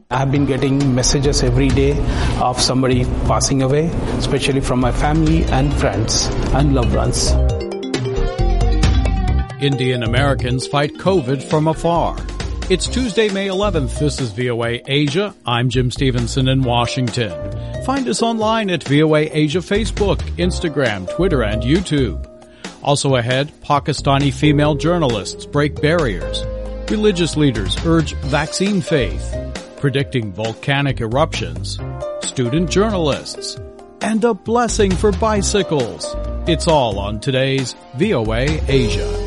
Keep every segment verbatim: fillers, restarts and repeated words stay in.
I've been getting messages every day of somebody passing away, especially from my family and friends and loved ones. Indian Americans fight COVID from afar. It's Tuesday, May eleventh. This is V O A Asia. I'm Jim Stevenson in Washington. Find us online at V O A Asia Facebook, Instagram, Twitter, and YouTube. Also ahead, Pakistani female journalists break barriers. Religious leaders urge vaccine faith. Predicting volcanic eruptions. Student journalists. And a blessing for bicycles. It's all on today's V O A Asia.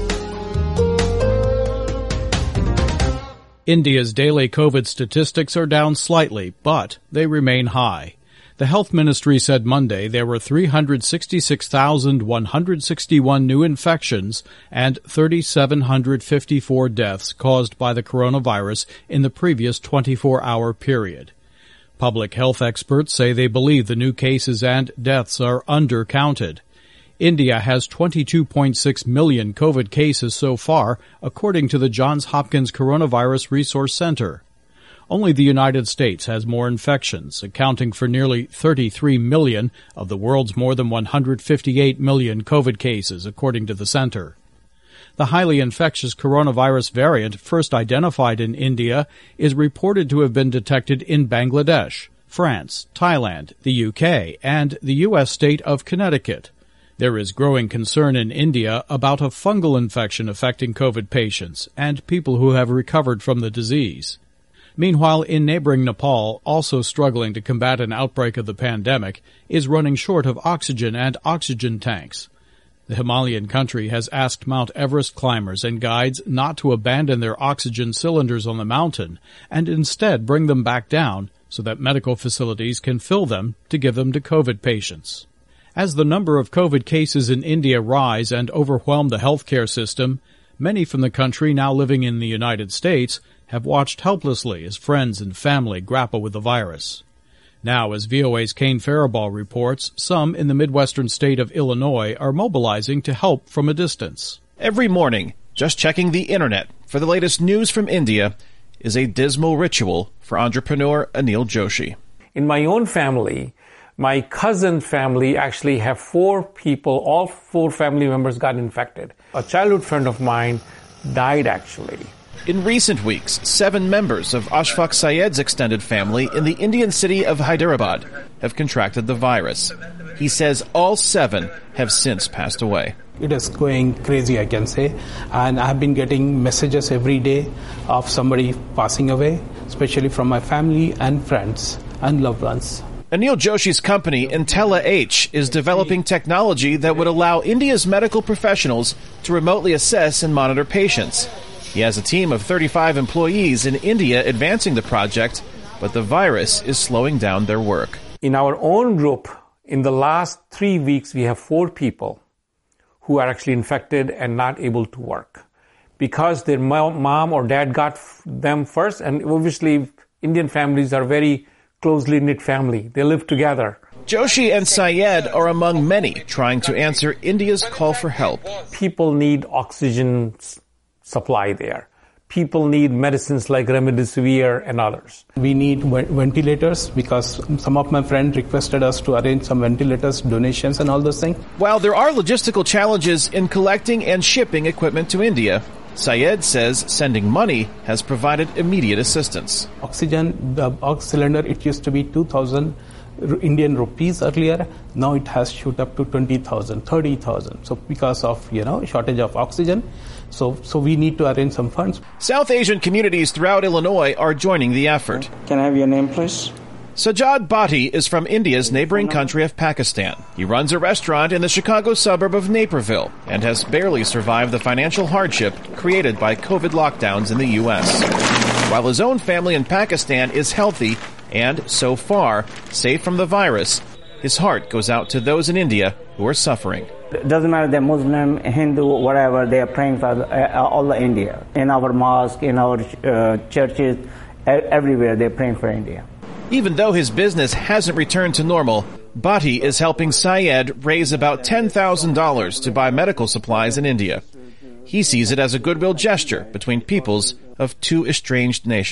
India's daily COVID statistics are down slightly, but they remain high. The Health Ministry said Monday there were three hundred sixty-six thousand one hundred sixty-one new infections and three thousand seven hundred fifty-four deaths caused by the coronavirus in the previous twenty-four hour period. Public health experts say they believe the new cases and deaths are undercounted. India has twenty-two point six million COVID cases so far, according to the Johns Hopkins Coronavirus Resource Center. Only the United States has more infections, accounting for nearly thirty-three million of the world's more than one hundred fifty-eight million COVID cases, according to the center. The highly infectious coronavirus variant first identified in India is reported to have been detected in Bangladesh, France, Thailand, the U K, and the U S state of Connecticut. There is growing concern in India about a fungal infection affecting COVID patients and people who have recovered from the disease. Meanwhile, in neighboring Nepal, also struggling to combat an outbreak of the pandemic, is running short of oxygen and oxygen tanks. The Himalayan country has asked Mount Everest climbers and guides not to abandon their oxygen cylinders on the mountain and instead bring them back down so that medical facilities can fill them to give them to COVID patients. As the number of COVID cases in India rise and overwhelm the healthcare system, many from the country now living in the United States have watched helplessly as friends and family grapple with the virus. Now, as V O A's Kane Faribault reports, some in the Midwestern state of Illinois are mobilizing to help from a distance. Every morning, just checking the internet for the latest news from India is a dismal ritual for entrepreneur Anil Joshi. In my own family, my cousin family actually have four people, all four family members got infected. A childhood friend of mine died actually. In recent weeks, seven members of Ashfaq Syed's extended family in the Indian city of Hyderabad have contracted the virus. He says all seven have since passed away. It is going crazy, I can say, and I have been getting messages every day of somebody passing away, especially from my family and friends and loved ones. Anil Joshi's company, IntelliH, is developing technology that would allow India's medical professionals to remotely assess and monitor patients. He has a team of thirty-five employees in India advancing the project, but the virus is slowing down their work. In our own group, in the last three weeks, we have four people who are actually infected and not able to work because their mom or dad got them first, and obviously Indian families are very closely knit family. They live together. Joshi and Syed are among many trying to answer India's call for help. People need oxygen supply there. People need medicines like remdesivir and others. We need ventilators because some of my friends requested us to arrange some ventilators, donations and all those things. While there are logistical challenges in collecting and shipping equipment to India, Syed says sending money has provided immediate assistance. Oxygen, the ox cylinder, it used to be two thousand Indian rupees earlier. Now it has shoot up to twenty thousand, thirty thousand. So because of, you know, shortage of oxygen, so so we need to arrange some funds. South Asian communities throughout Illinois are joining the effort. Can I have your name, please? Sajjad Bhatti is from India's neighboring country of Pakistan. He runs a restaurant in the Chicago suburb of Naperville and has barely survived the financial hardship created by COVID lockdowns in the U S. While his own family in Pakistan is healthy and, so far, safe from the virus, his heart goes out to those in India who are suffering. It doesn't matter they're Muslim, Hindu, whatever, they are praying for uh, all of India. In our mosque, in our uh, churches, everywhere they're praying for India. Even though his business hasn't returned to normal, Bhatti is helping Syed raise about ten thousand dollars to buy medical supplies in India. He sees it as a goodwill gesture between peoples of two estranged nations.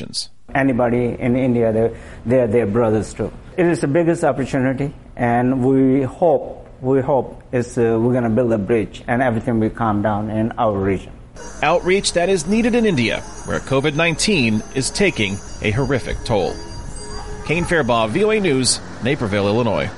Anybody in India, they're, they're their brothers too. It is the biggest opportunity, and we hope, we hope it's, uh, we're going to build a bridge and everything will calm down in our region. Outreach that is needed in India, where COVID nineteen is taking a horrific toll. Kane Fairbaugh, V O A News, Naperville, Illinois.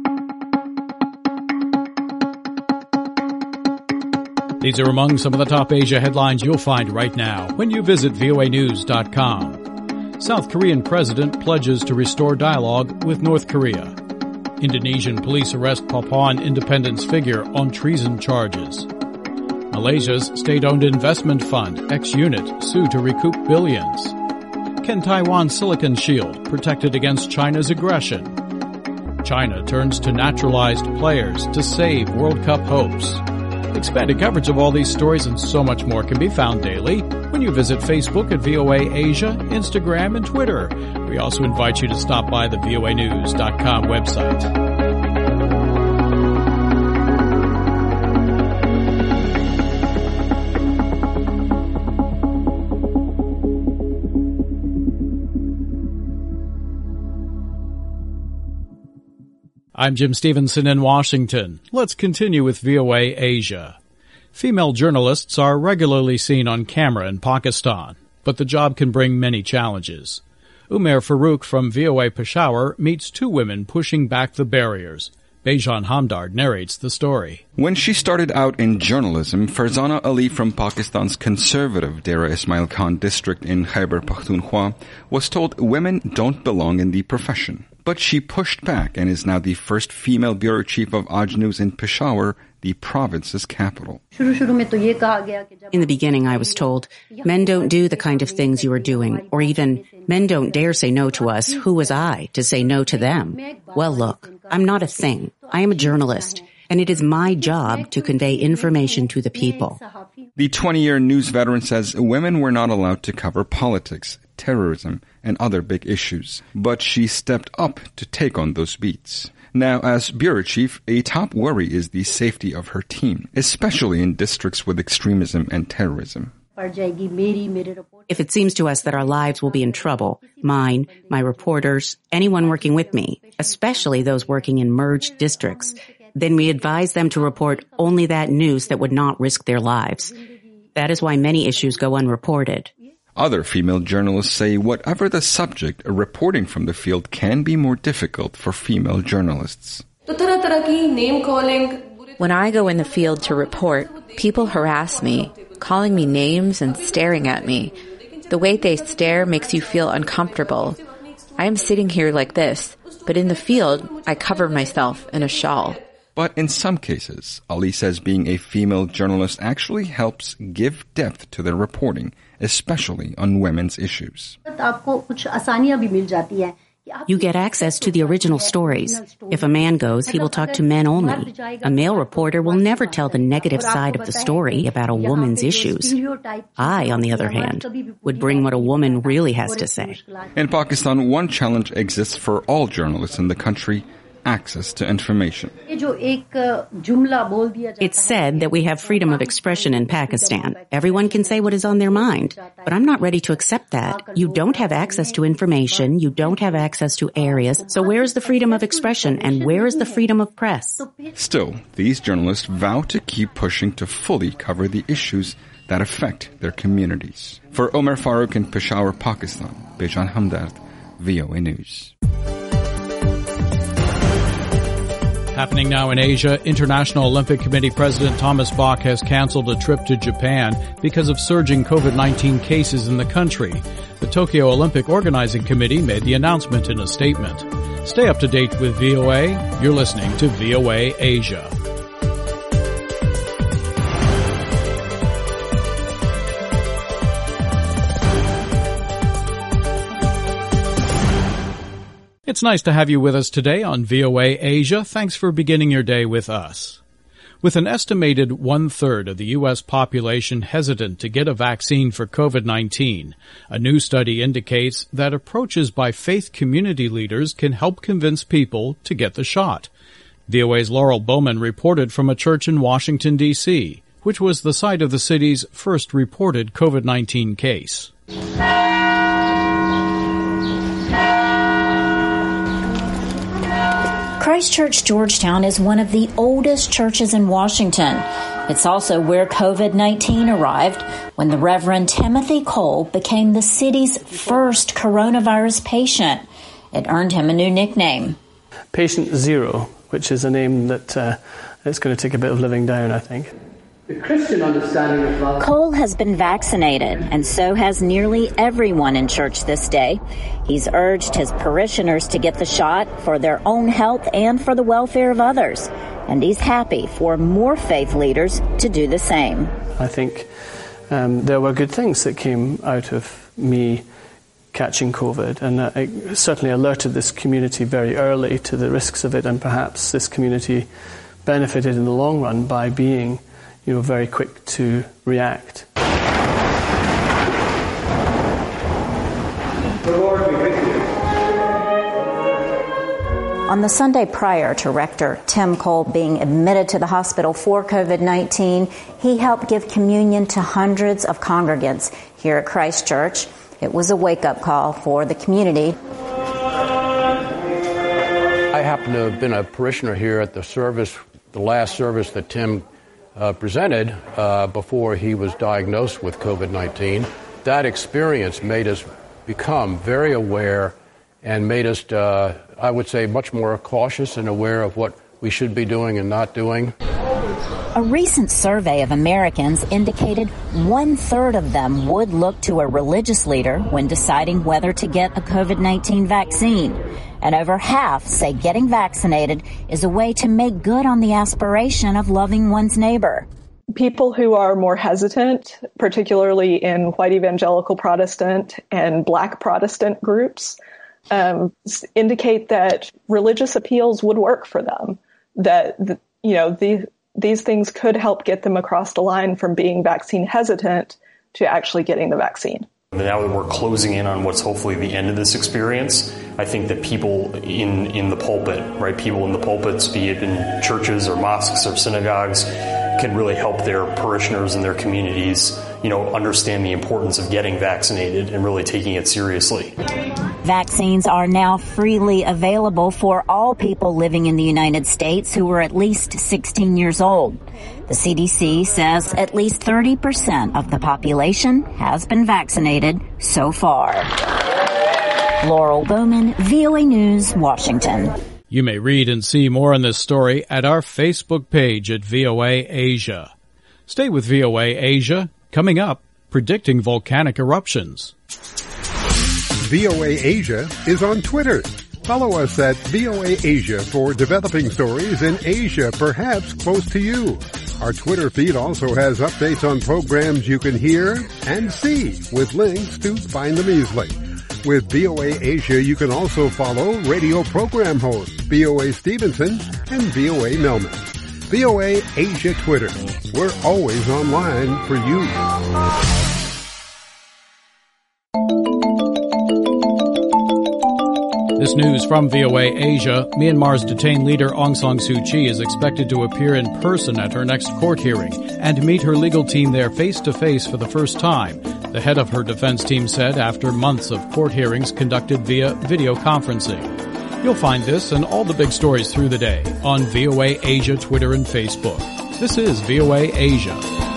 These are among some of the top Asia headlines you'll find right now when you visit V O A news dot com. South Korean president pledges to restore dialogue with North Korea. Indonesian police arrest Papuan independence figure on treason charges. Malaysia's state-owned investment fund, X-Unit, sued to recoup billions. Can Taiwan's Silicon Shield protect it against China's aggression? China turns to naturalized players to save World Cup hopes. Expanded coverage of all these stories and so much more can be found daily when you visit Facebook at V O A Asia, Instagram, and Twitter. We also invite you to stop by the V O A news dot com website. I'm Jim Stevenson in Washington. Let's continue with V O A Asia. Female journalists are regularly seen on camera in Pakistan, but the job can bring many challenges. Umair Farouk from V O A Peshawar meets two women pushing back the barriers. Bejan Hamdard narrates the story. When she started out in journalism, Farzana Ali from Pakistan's conservative Dera Ismail Khan district in Khyber Pakhtunkhwa was told women don't belong in the profession. But she pushed back and is now the first female bureau chief of Aaj News in Peshawar, the province's capital. In the beginning, I was told, men don't do the kind of things you are doing, or even, men don't dare say no to us. Who was I to say no to them? Well, look, I'm not a thing. I am a journalist, and it is my job to convey information to the people. The twenty-year news veteran says women were not allowed to cover politics, terrorism, and other big issues, but she stepped up to take on those beats. Now, as bureau chief, a top worry is the safety of her team, especially in districts with extremism and terrorism. If it seems to us that our lives will be in trouble, mine, my reporters, anyone working with me, especially those working in merged districts, then we advise them to report only that news that would not risk their lives. That is why many issues go unreported. Other female journalists say whatever the subject, reporting from the field can be more difficult for female journalists. When I go in the field to report, people harass me, calling me names and staring at me. The way they stare makes you feel uncomfortable. I am sitting here like this, but in the field, I cover myself in a shawl. But in some cases, Ali says being a female journalist actually helps give depth to their reporting, especially on women's issues. You get access to the original stories. If a man goes, he will talk to men only. A male reporter will never tell the negative side of the story about a woman's issues. I, on the other hand, would bring what a woman really has to say. In Pakistan, one challenge exists for all journalists in the country: access to information. It's said that we have freedom of expression in Pakistan. Everyone can say what is on their mind. But I'm not ready to accept that. You don't have access to information. You don't have access to areas. So where is the freedom of expression and where is the freedom of press? Still, these journalists vow to keep pushing to fully cover the issues that affect their communities. For Umair Farouk in Peshawar, Pakistan, Bejan Hamdard, V O A News. Happening now in Asia, International Olympic Committee President Thomas Bach has canceled a trip to Japan because of surging COVID nineteen cases in the country. The Tokyo Olympic Organizing Committee made the announcement in a statement. Stay up to date with V O A. You're listening to V O A Asia. It's nice to have you with us today on V O A Asia. Thanks for beginning your day with us. With an estimated one-third of the U S population hesitant to get a vaccine for COVID nineteen, a new study indicates that approaches by faith community leaders can help convince people to get the shot. V O A's Laurel Bowman reported from a church in Washington, D C, which was the site of the city's first reported COVID nineteen case. Christ Church Georgetown is one of the oldest churches in Washington. It's also where COVID nineteen arrived when the Reverend Timothy Cole became the city's first coronavirus patient. It earned him a new nickname. Patient Zero, which is a name that uh, it's going to take a bit of living down, I think. The Christian understanding of love. Cole has been vaccinated, and so has nearly everyone in church this day. He's urged his parishioners to get the shot for their own health and for the welfare of others. And he's happy for more faith leaders to do the same. I think um, there were good things that came out of me catching COVID, and I certainly alerted this community very early to the risks of it, and perhaps this community benefited in the long run by being, you know, very quick to react. The Lord be with you. On the Sunday prior to Rector Tim Cole being admitted to the hospital for COVID nineteen, he helped give communion to hundreds of congregants here at Christ Church. It was a wake-up call for the community. I happen to have been a parishioner here at the service, the last service that Tim uh, presented uh, before he was diagnosed with COVID nineteen. That experience made us become very aware and made us, uh, I would say, much more cautious and aware of what we should be doing and not doing. A recent survey of Americans indicated one-third of them would look to a religious leader when deciding whether to get a COVID nineteen vaccine. And over half say getting vaccinated is a way to make good on the aspiration of loving one's neighbor. People who are more hesitant, particularly in white evangelical Protestant and black Protestant groups, um, indicate that religious appeals would work for them, that, you know, the these things could help get them across the line from being vaccine hesitant to actually getting the vaccine. Now that we're closing in on what's hopefully the end of this experience, I think that people in, in the pulpit, right, people in the pulpits, be it in churches or mosques or synagogues, can really help their parishioners and their communities, you know, understand the importance of getting vaccinated and really taking it seriously. Vaccines are now freely available for all people living in the United States who are at least sixteen years old. The C D C says at least thirty percent of the population has been vaccinated so far. Laurel Bowman, V O A News, Washington. You may read and see more on this story at our Facebook page at V O A Asia. Stay with V O A Asia. Coming up, predicting volcanic eruptions. V O A Asia is on Twitter. Follow us at V O A Asia for developing stories in Asia, perhaps close to you. Our Twitter feed also has updates on programs you can hear and see with links to find them easily. With V O A Asia, you can also follow radio program hosts V O A Stevenson and V O A Melman. V O A Asia Twitter. We're always online for you. This news from V O A Asia. Myanmar's detained leader Aung San Suu Kyi is expected to appear in person at her next court hearing and meet her legal team there face-to-face for the first time, the head of her defense team said after months of court hearings conducted via video conferencing. You'll find this and all the big stories through the day on V O A Asia Twitter and Facebook. This is V O A Asia.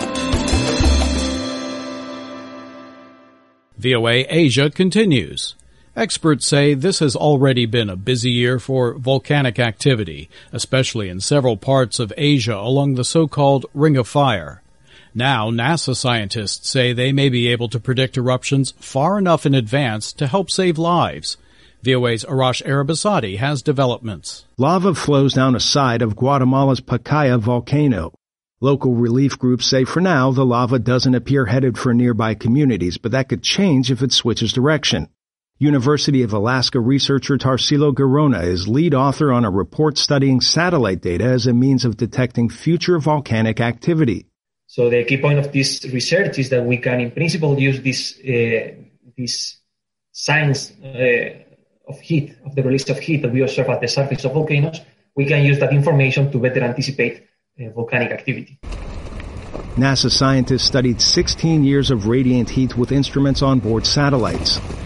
V O A Asia continues. Experts say this has already been a busy year for volcanic activity, especially in several parts of Asia along the so-called Ring of Fire. Now, NASA scientists say they may be able to predict eruptions far enough in advance to help save lives. V O A's Arash Arabasadi has developments. Lava flows down a side of Guatemala's Pacaya volcano. Local relief groups say for now the lava doesn't appear headed for nearby communities, but that could change if it switches direction. University of Alaska researcher Tarsilo Garona is lead author on a report studying satellite data as a means of detecting future volcanic activity. So the key point of this research is that we can, in principle, use this uh, this signs uh, of heat, of the release of heat that we observe at the surface of volcanoes. We can use that information to better anticipate uh, volcanic activity. NASA scientists studied sixteen years of radiant heat with instruments on board satellites.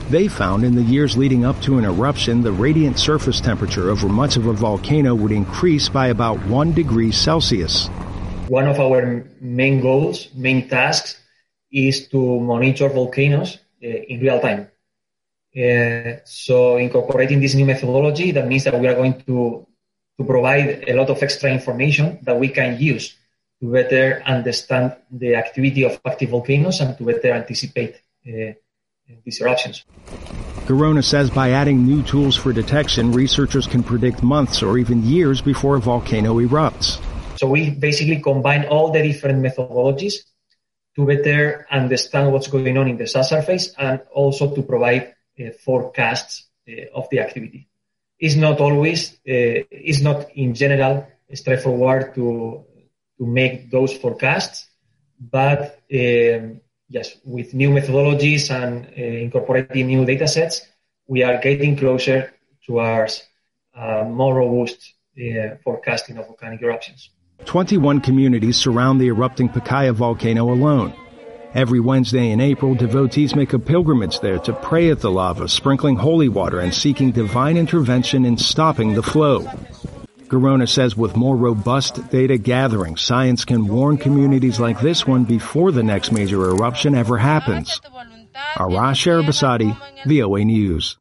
They found in the years leading up to an eruption, the radiant surface temperature over much of a volcano would increase by about one degree Celsius. One of our main goals, main tasks, is to monitor volcanoes uh, in real time. Uh, so incorporating this new methodology, that means that we are going to, to provide a lot of extra information that we can use to better understand the activity of active volcanoes and to better anticipate uh, these eruptions. Garona says by adding new tools for detection, researchers can predict months or even years before a volcano erupts. So we basically combine all the different methodologies to better understand what's going on in the subsurface and also to provide uh, forecasts uh, of the activity. It's not always, uh, it's not in general straightforward to, to make those forecasts, but um, yes, with new methodologies and uh, incorporating new data sets, we are getting closer towards uh, more robust uh, forecasting of volcanic eruptions. twenty-one communities surround the erupting Pacaya volcano alone. Every Wednesday in April, devotees make a pilgrimage there to pray at the lava, sprinkling holy water and seeking divine intervention in stopping the flow. Garona says with more robust data gathering, science can warn communities like this one before the next major eruption ever happens. Arash Arabasadi, V O A News.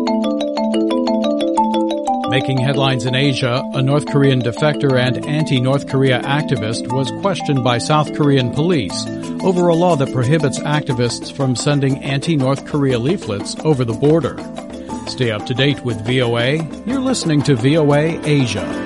Making headlines in Asia, a North Korean defector and anti-North Korea activist was questioned by South Korean police over a law that prohibits activists from sending anti-North Korea leaflets over the border. Stay up to date with V O A. You're listening to V O A Asia.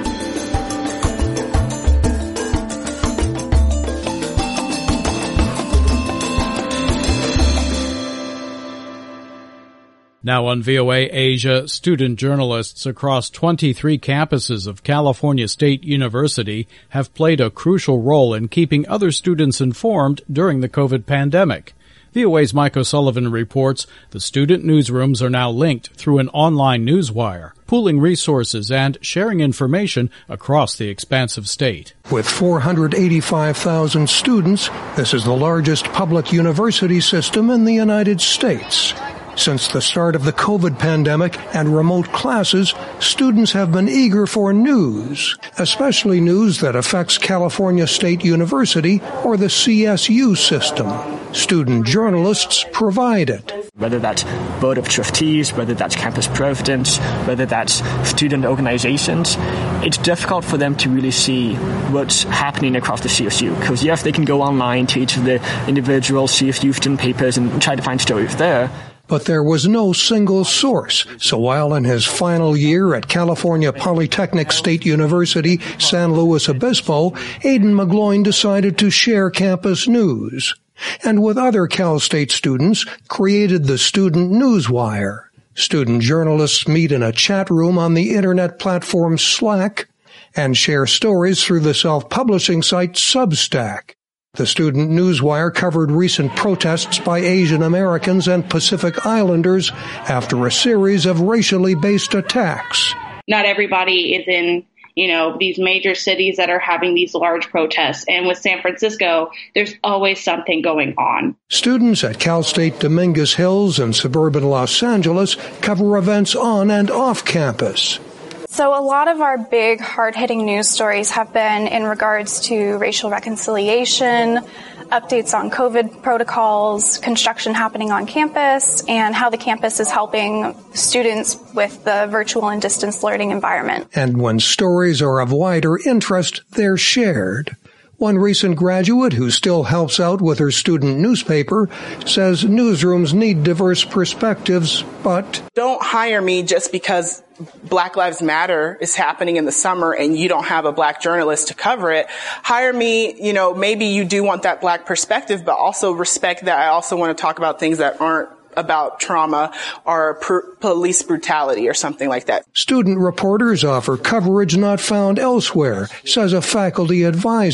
Now on V O A Asia, student journalists across twenty-three campuses of California State University have played a crucial role in keeping other students informed during the COVID pandemic. V O A's Mike O'Sullivan reports the student newsrooms are now linked through an online newswire, pooling resources and sharing information across the expansive state. With four hundred eighty-five thousand students, this is the largest public university system in the United States. Since the start of the COVID pandemic and remote classes, students have been eager for news, especially news that affects California State University or the C S U system. Student journalists provide it. Whether that's board of trustees, whether that's campus presidents, whether that's student organizations, it's difficult for them to really see what's happening across the C S U. Because yes, they can go online to each of the individual C S U student papers and try to find stories there. But there was no single source, so while in his final year at California Polytechnic State University, San Luis Obispo, Aidan McGloin decided to share campus news, and with other Cal State students, created the Student Newswire. Student journalists meet in a chat room on the internet platform Slack, and share stories through the self-publishing site Substack. The Student Newswire covered recent protests by Asian Americans and Pacific Islanders after a series of racially based attacks. Not everybody is in, you know, these major cities that are having these large protests. And with San Francisco, there's always something going on. Students at Cal State Dominguez Hills and suburban Los Angeles cover events on and off campus. So a lot of our big, hard-hitting news stories have been in regards to racial reconciliation, updates on COVID protocols, construction happening on campus, and how the campus is helping students with the virtual and distance learning environment. And when stories are of wider interest, they're shared. One recent graduate who still helps out with her student newspaper says newsrooms need diverse perspectives, but don't hire me just because Black Lives Matter is happening in the summer and you don't have a black journalist to cover it. Hire me, you know, maybe you do want that black perspective, but also respect that I also want to talk about things that aren't about trauma or per- police brutality or something like that. Student reporters offer coverage not found elsewhere, says a faculty advisor.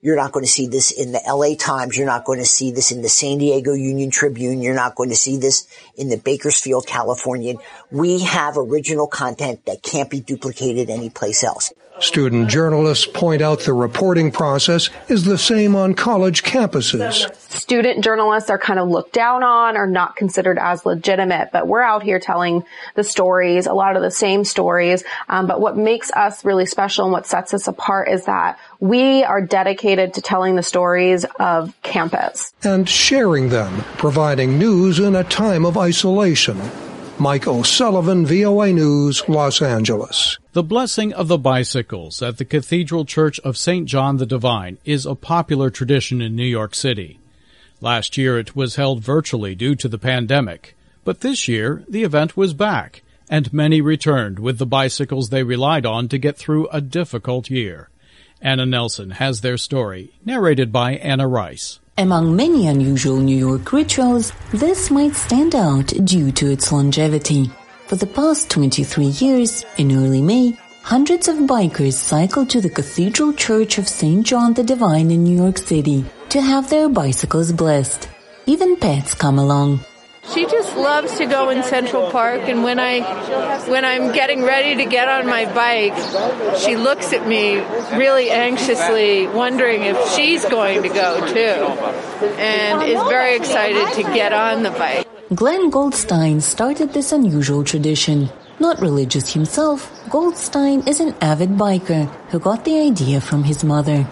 You're not going to see this in the L A Times. You're not going to see this in the San Diego Union Tribune. You're not going to see this in the Bakersfield Californian. We have original content that can't be duplicated anyplace else. Student journalists point out the reporting process is the same on college campuses. Student journalists are kind of looked down on or not considered as legitimate, but we're out here telling the stories, a lot of the same stories. Um, but what makes us really special and what sets us apart is that we are dedicated to telling the stories of campus. And sharing them, providing news in a time of isolation. Mike O'Sullivan, V O A News, Los Angeles. The blessing of the bicycles at the Cathedral Church of Saint John the Divine is a popular tradition in New York City. Last year it was held virtually due to the pandemic, but this year the event was back, and many returned with the bicycles they relied on to get through a difficult year. Anna Nelson has their story, narrated by Anna Rice. Among many unusual New York rituals, this might stand out due to its longevity. For the past twenty-three years, in early May, hundreds of bikers cycled to the Cathedral Church of Saint John the Divine in New York City to have their bicycles blessed. Even pets come along. She just loves to go in Central Park, and when I, when I'm getting ready to get on my bike, she looks at me really anxiously, wondering if she's going to go too, and is very excited to get on the bike. Glenn Goldstein started this unusual tradition. Not religious himself, Goldstein is an avid biker who got the idea from his mother.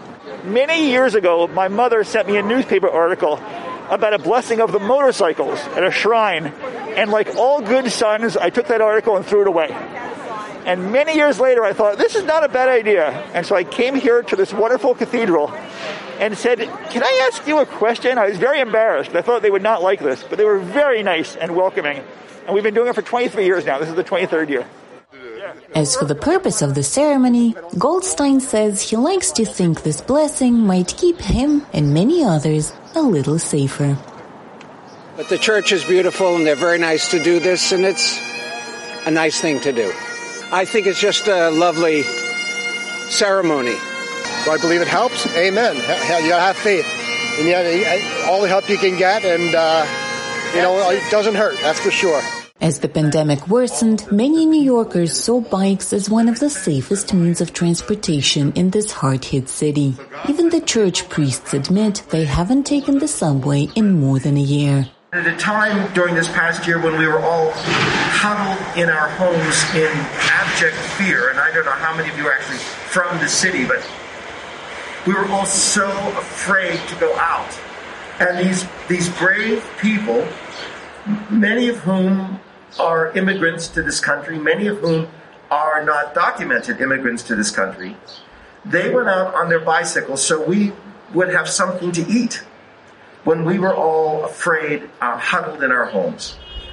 Many years ago, my mother sent me a newspaper article about a blessing of the motorcycles at a shrine. And like all good sons, I took that article and threw it away. And many years later, I thought, this is not a bad idea. And so I came here to this wonderful cathedral and said, can I ask you a question? I was very embarrassed. I thought they would not like this, but they were very nice and welcoming. And we've been doing it for twenty-three years now. This is the twenty-third year. As for the purpose of the ceremony, Goldstein says he likes to think this blessing might keep him and many others a little safer. But the church is beautiful and they're very nice to do this, and it's a nice thing to do. I think it's just a lovely ceremony. Do I believe it helps? Amen. You gotta have faith. And you gotta, all the help you can get, and uh, you know, it doesn't hurt, that's for sure. As the pandemic worsened, many New Yorkers saw bikes as one of the safest means of transportation in this hard-hit city. Even the church priests admit they haven't taken the subway in more than a year. At a time during this past year when we were all huddled in our homes in abject fear, and I don't know how many of you are actually from the city, but we were all so afraid to go out. And these, these brave people, many of whom are immigrants to this country, many of whom are not documented immigrants to this country, they went out on their bicycles so we would have something to eat when we were all afraid, uh, huddled in our homes.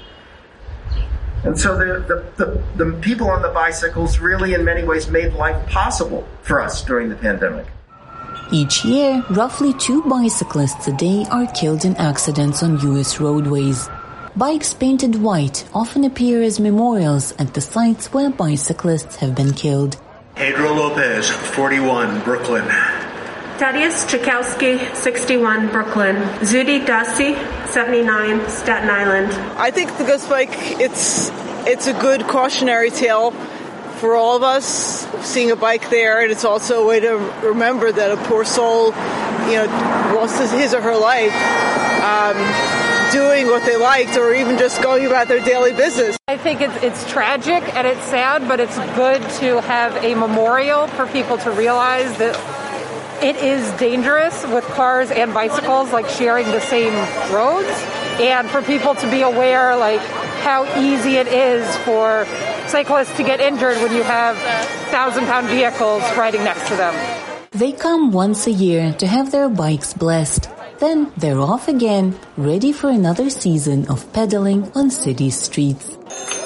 And so the, the, the, the people on the bicycles really in many ways made life possible for us during the pandemic. Each year, roughly two bicyclists a day are killed in accidents on U S roadways. Bikes painted white often appear as memorials at the sites where bicyclists have been killed. Pedro Lopez, forty-one, Brooklyn. Thaddeus Chakowski, sixty-one, Brooklyn. Zudi Dasi, seventy-nine, Staten Island. I think the Ghost Bike, it's it's a good cautionary tale for all of us, seeing a bike there, and it's also a way to remember that a poor soul, you know, lost his or her life um, doing what they liked, or even just going about their daily business. I think it's it's tragic and it's sad, but it's good to have a memorial for people to realize that it is dangerous with cars and bicycles, like sharing the same roads, and for people to be aware, like, how easy it is for cyclists to get injured when you have thousand-pound vehicles riding next to them. They come once a year to have their bikes blessed. Then they're off again, ready for another season of pedaling on city streets.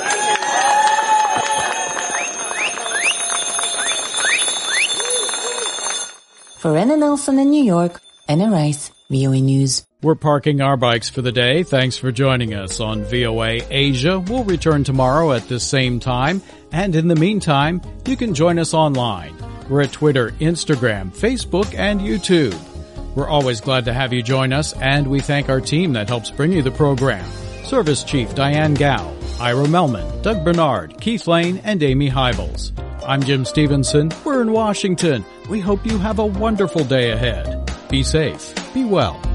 For Anna Nelson in New York, Anna Rice, V O A News. We're parking our bikes for the day. Thanks for joining us on V O A Asia. We'll return tomorrow at the same time. And in the meantime, you can join us online. We're at Twitter, Instagram, Facebook, and YouTube. We're always glad to have you join us, and we thank our team that helps bring you the program. Service Chief Diane Gow, Ira Melman, Doug Bernard, Keith Lane, and Amy Hybels. I'm Jim Stevenson. We're in Washington. We hope you have a wonderful day ahead. Be safe. Be well.